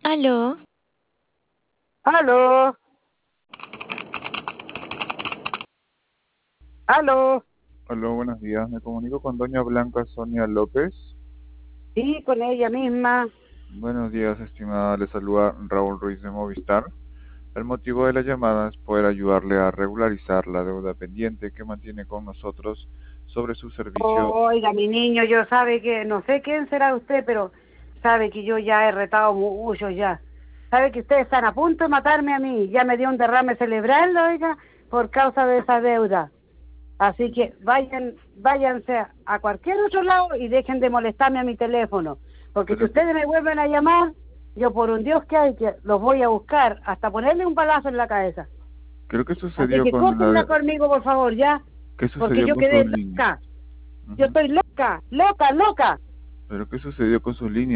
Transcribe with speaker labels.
Speaker 1: Aló,
Speaker 2: Aló, aló.
Speaker 3: Aló, buenos días. Me comunico con doña Blanca Sonia López.
Speaker 2: Sí, con ella misma.
Speaker 3: Buenos días, estimada. Le saluda Raúl Ruiz de Movistar. El motivo de la llamada es poder ayudarle a regularizar la deuda pendiente que mantiene con nosotros sobre su servicio.
Speaker 2: Oiga, mi niño, yo sabe que, no sé quién será usted, pero sabe que yo ya he retado mucho ya. Sabe que ustedes están a punto de matarme a mí. Ya me dio un derrame cerebral, oiga, por causa de esa deuda. Así que váyanse a cualquier otro lado y dejen de molestarme a mi teléfono. Porque si
Speaker 3: Pero,
Speaker 2: ustedes me vuelven a llamar, yo por un Dios que hay que los voy a buscar hasta ponerle un balazo en la cabeza.
Speaker 3: ¿Pero qué
Speaker 2: Así
Speaker 3: sucedió
Speaker 2: que
Speaker 3: con
Speaker 2: córtenla conmigo, por favor, ya.
Speaker 3: qué
Speaker 2: Porque
Speaker 3: sucedió
Speaker 2: yo
Speaker 3: con su
Speaker 2: quedé
Speaker 3: línea?
Speaker 2: loca. Yo
Speaker 3: Ujú.
Speaker 2: estoy loca, loca, loca.
Speaker 3: ¿Pero qué sucedió con su línea?